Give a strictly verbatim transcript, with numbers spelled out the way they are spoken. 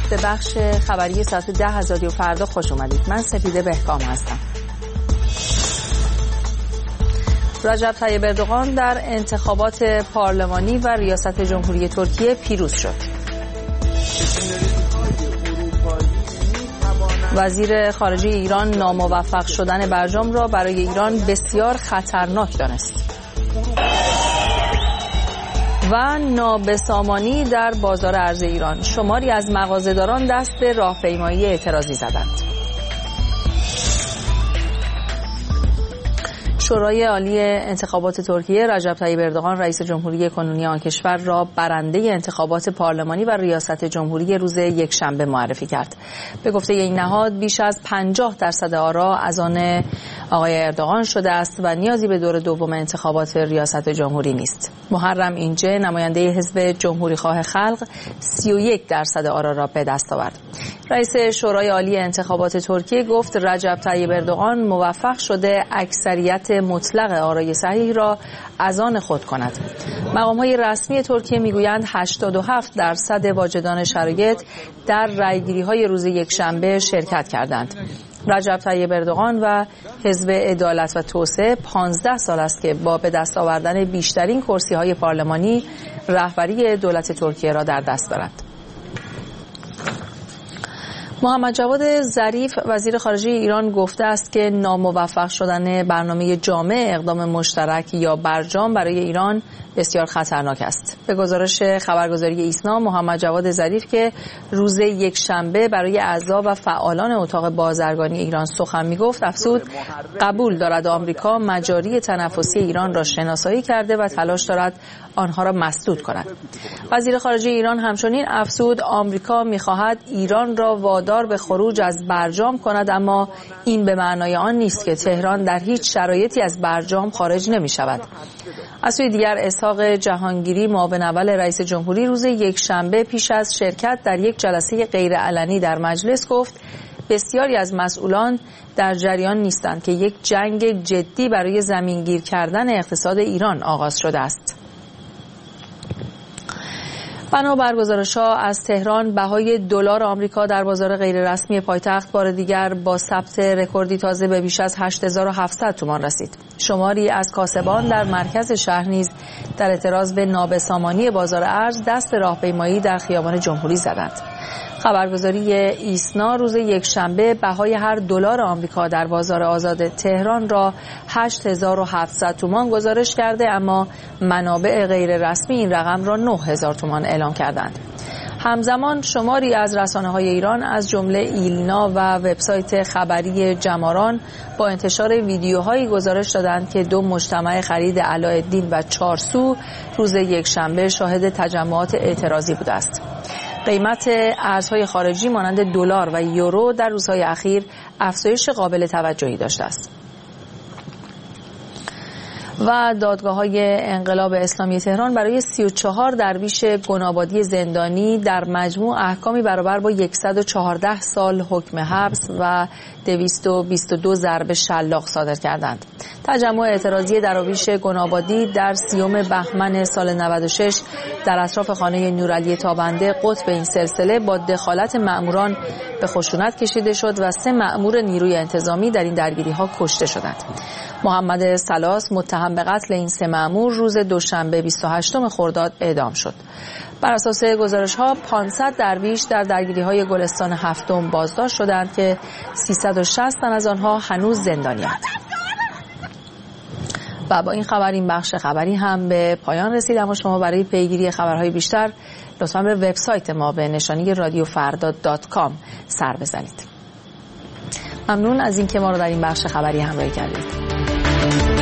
به بخش خبری ساعت ده از رادیو فردا خوش اومدید. من سپیده بهکام هستم. رجب طیب اردوغان در انتخابات پارلمانی و ریاست جمهوری ترکیه پیروز شد. وزیر خارجه ایران ناموفق شدن برجام را برای ایران بسیار خطرناک دانست. و نابسامانی در بازار ارز ایران. شماری از مغازه‌داران دست به راهپیمایی اعتراضی زدند. شورای عالی انتخابات ترکیه رجب طیب اردوغان رئیس جمهوری کنونی آن کشور را برنده انتخابات پارلمانی و ریاست جمهوری روز یکشنبه معرفی کرد. به گفته این نهاد بیش از پنجاه درصد آرا از آن آقای اردوغان شده است و نیازی به دور دوم انتخابات ریاست جمهوری نیست. محرم اینجه نماینده حزب جمهوریخواه خلق سی و یک درصد آرا را به دست آورد. رئیس شورای عالی انتخابات ترکیه گفت رجب طیب اردوغان موفق شده اکثریت مطلق آرای صحیح را از آن خود کند. مقام‌های رسمی ترکیه میگویند هشتاد و هفت درصد واجدان شرایط در رأیگیری‌های روز یکشنبه شرکت کردند. رجب طیب اردوغان و حزب عدالت و توسعه پانزده سال است که با به دست آوردن بیشترین کرسی‌های پارلمانی رهبری دولت ترکیه را در دست دارد. محمد جواد ظریف وزیر خارجه ایران گفته است که ناموفق شدن برنامه جامع اقدام مشترک یا برجام برای ایران بسیار خطرناک است. به گزارش خبرگزاری ایسنا، محمد جواد ظریف که روز یکشنبه برای اعضا و فعالان اتاق بازرگانی ایران سخن می‌گفت، افزود قبول دارد آمریکا مجاری تنفسی ایران را شناسایی کرده و تلاش دارد آنها را مسدود کند. وزیر خارجه ایران همچنین افزود آمریکا می‌خواهد ایران را وادار به خروج از برجام کند، اما این به معنای آن نیست که تهران در هیچ شرایطی از برجام خارج نمی‌شود. از سوی دیگر اسحاق جهانگیری معاون اول رئیس جمهوری روز یکشنبه پیش از شرکت در یک جلسه غیرعلنی در مجلس گفت بسیاری از مسئولان در جریان نیستند که یک جنگ جدی برای زمینگیر کردن اقتصاد ایران آغاز شده است. بنابر گزارش‌ها از تهران، بهای دلار آمریکا در بازار غیررسمی پایتخت بار دیگر با ثبت رکوردی تازه به بیش از هشت هزار و هفتصد تومان رسید. شماری از کاسبان در مرکز شهر نیز در اعتراض به نابسامانی بازار ارز دست به راهپیمایی در خیابان جمهوری زدند. خبرگزاری ایسنا روز یکشنبه بهای هر دلار آمریکا در بازار آزاد تهران را هشت هزار و هفتصد تومان گزارش کرده، اما منابع غیر رسمی این رقم را نه هزار تومان اعلام کردند. همزمان شماری از رسانه‌های ایران از جمله ایلنا و وبسایت خبری جماران با انتشار ویدیوهایی گزارش دادند که دو مجتمع خرید علاءالدین و چارسو روز یکشنبه شاهد تجمعات اعتراضی بوده است. قیمت ارزهای خارجی مانند دلار و یورو در روزهای اخیر افزایش قابل توجهی داشته است. و دادگاه‌های انقلاب اسلامی تهران برای سی و چهار درویش گنابادی زندانی در مجموع احکامی برابر با صد و چهارده سال حکم حبس و دویست و بیست و دو ضرب شلاق صادر کردند. تجمع اعتراضی درویش گنابادی در سیوم بهمن سال نود و شش در اطراف خانه نورعلی تابنده قطب این سلسله با دخالت مأموران به خشونت کشیده شد و سه مأمور نیروی انتظامی در این درگیری‌ها کشته شدند. محمد سلاس متهم به قتل این سه مأمور روز دوشنبه بیست و هشتم خرداد اعدام شد. بر اساس گزارش‌ها پانصد درویش در درگیری‌های گلستان هفتم بازداشت شدند که سیصد و شصت تن از آنها هنوز زندانی‌اند. و با این خبر این بخش خبری هم به پایان رسید، اما شما برای پیگیری خبرهای بیشتر لطفاً به وبسایت ما به نشانی رادیو فردا دات کام سر بزنید. ممنون از اینکه ما رو در این بخش خبری همراهی کردید.